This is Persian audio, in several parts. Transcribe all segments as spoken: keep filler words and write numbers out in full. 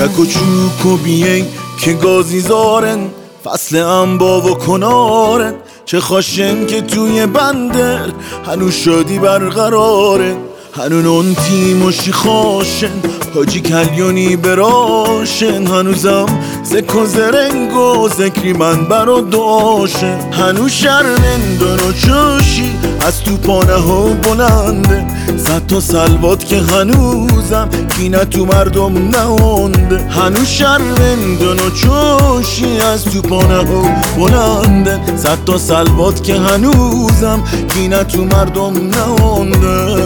چک و چوک و بیین که گازی زارن، فصل انبا و کنارن. چه خاشن که توی بندر هنو شادی برقرارن، هنو نون تیموشی خاشن حاجی کلیونی براشن. هنوزم زکو زرنگ و ذکری من برا داشن، هنو شرمندن و چوشی از تو پانه ها بلنده. صد تا سلوات که هنوزم کینه تو مردم نهونده، هنو شرمندن و چوشی از تو پانه ها بلنده. صد تا سلوات که هنوزم کینه تو مردم نهونده.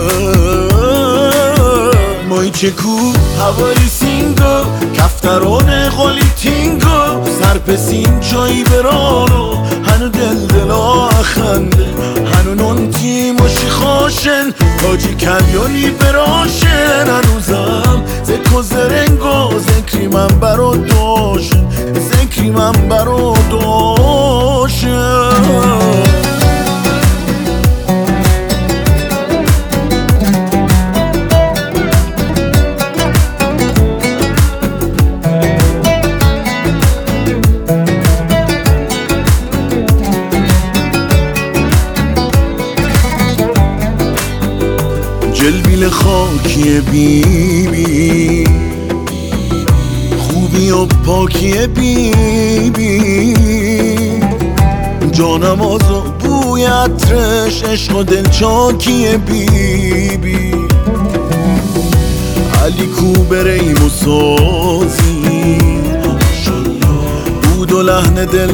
مای چکو هواری سینگو کفتران قالی تینگو، سرپسین چایی برانو هنو دل دلا خنده. هنو نون تیموشی خاشن حاجی کلیونی براشن. هنوزم زکو زرنگو ذکری من برا داشن، ذکری من برا داشن. جلبیل خاکی بی بی، خوبی و پاکی بی بی. جانم آزو بوی عطرش عشق و دلچاکی بی بی. علی کوبریم و سازی بود و لحن دل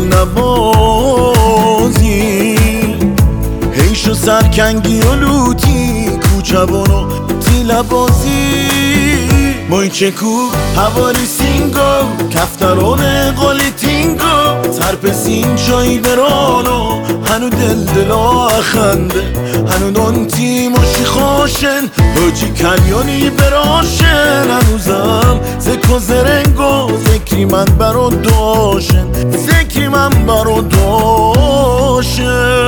نبازی. حیش و سرکنگی و لوتی کوچبونو تیله بازی. مای چکو هواری سینگو کفتران قالی تینگو، سرپسین چایی برانو هنو دل دلا خنده. هنو نون تیموشی خاشن حاجی کلیونی براشن. هنوزم زکو زرنگو ذکری من برا داشن، ذکری من برا داشن.